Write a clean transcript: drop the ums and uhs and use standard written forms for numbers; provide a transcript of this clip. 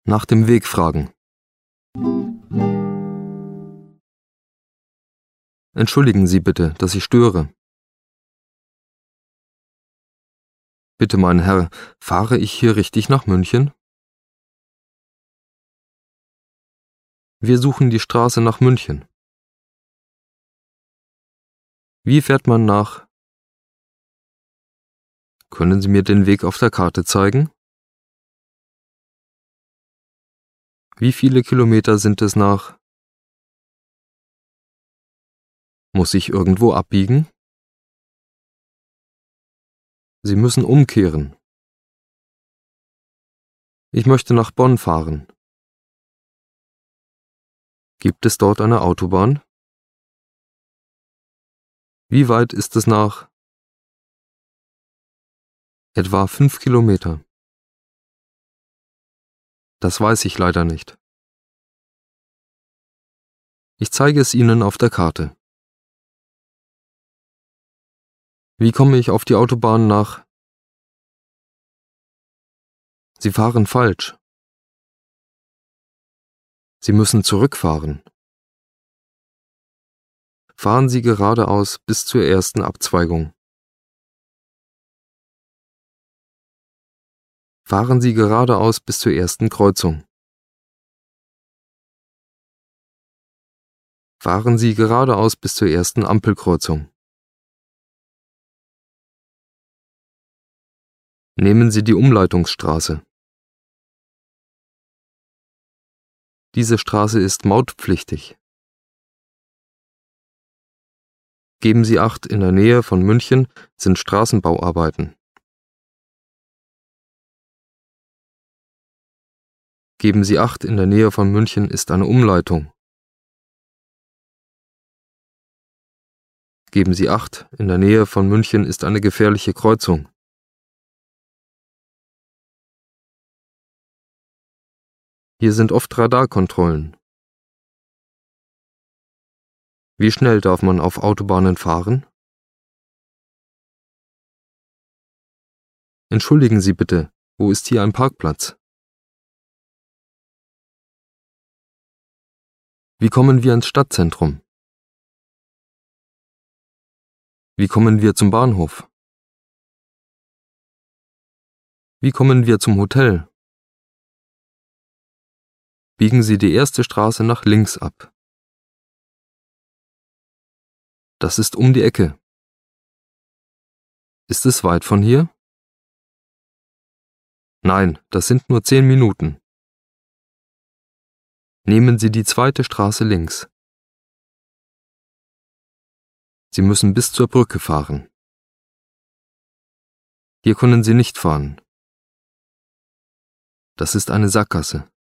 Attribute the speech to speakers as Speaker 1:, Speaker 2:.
Speaker 1: Nach dem Weg fragen. Entschuldigen Sie bitte, dass ich störe. Bitte, mein Herr, fahre ich hier richtig nach München? Wir suchen die Straße nach München. Wie fährt man nach? Können Sie mir den Weg auf der Karte zeigen? Wie viele Kilometer sind es nach? Muss ich irgendwo abbiegen? Sie müssen umkehren. Ich möchte nach Bonn fahren. Gibt es dort eine Autobahn? Wie weit ist es nach? Etwa 5 Kilometer. Das weiß ich leider nicht. Ich zeige es Ihnen auf der Karte. Wie komme ich auf die Autobahn nach? Sie fahren falsch. Sie müssen zurückfahren. Fahren Sie geradeaus bis zur ersten Abzweigung. Fahren Sie geradeaus bis zur ersten Kreuzung. Fahren Sie geradeaus bis zur ersten Ampelkreuzung. Nehmen Sie die Umleitungsstraße. Diese Straße ist mautpflichtig. Geben Sie Acht, in der Nähe von München sind Straßenbauarbeiten. Geben Sie Acht, in der Nähe von München ist eine Umleitung. Geben Sie Acht, in der Nähe von München ist eine gefährliche Kreuzung. Hier sind oft Radarkontrollen. Wie schnell darf man auf Autobahnen fahren? Entschuldigen Sie bitte, wo ist hier ein Parkplatz? Wie kommen wir ins Stadtzentrum? Wie kommen wir zum Bahnhof? Wie kommen wir zum Hotel? Biegen Sie die erste Straße nach links ab. Das ist um die Ecke. Ist es weit von hier? Nein, das sind nur 10 Minuten. Nehmen Sie die zweite Straße links. Sie müssen bis zur Brücke fahren. Hier können Sie nicht fahren. Das ist eine Sackgasse.